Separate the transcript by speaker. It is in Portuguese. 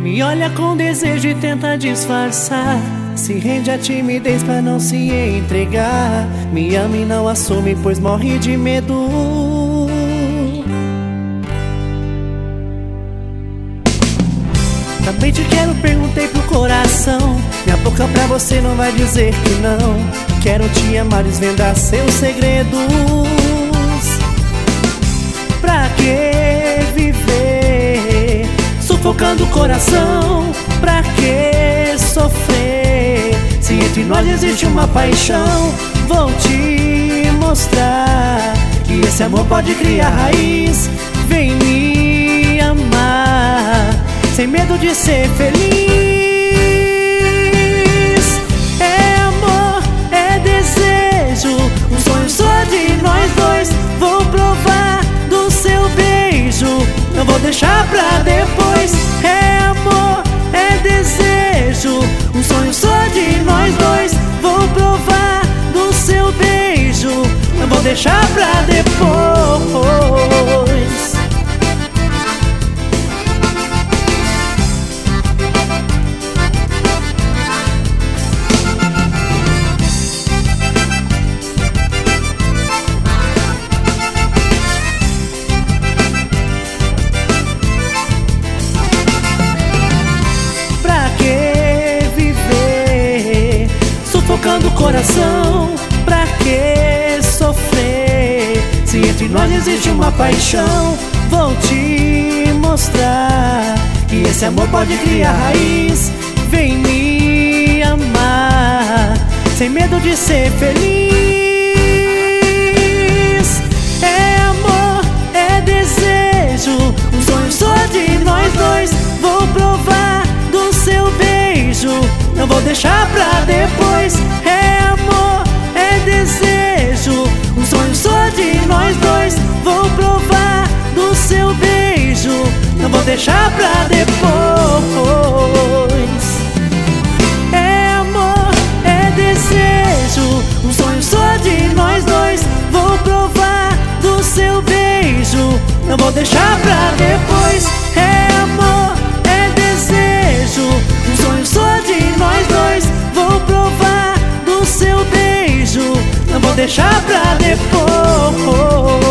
Speaker 1: Me olha com desejo e tenta disfarçar, se rende à timidez pra não se entregar. Me ama e não assume, pois morre de medo. Também te quero, perguntei pro coração. Minha boca pra você não vai dizer que não. Quero te amar, desvendar seus segredos. Pra que viver sufocando o coração? Pra que sofrer se entre nós existe uma paixão? Vou te mostrar que esse amor pode criar raiz. Vem me amar sem medo de ser feliz. É amor, é desejo, um sonho só de nós dois. Vou provar do seu beijo, não vou deixar pra depois. É amor, é desejo, um sonho só de nós dois. Vou provar do seu beijo, não vou deixar pra depois. Sufocando o coração, pra que sofrer se entre nós existe uma paixão? Vou te mostrar que esse amor pode criar raiz. Vem me amar sem medo de ser feliz. É amor, é desejo, um sonho só de nós dois. Vou provar do seu beijo, não vou deixar pra depois. É amor, é desejo, um sonho só de nós dois. Vou provar do seu beijo, não vou deixar pra depois. É amor, é desejo, um sonho só de nós dois. Vou provar do seu beijo, não vou deixar pra depois. É amor, é desejo, um sonho só de nós dois. Vou provar do seu beijo, não vou deixar pra depois.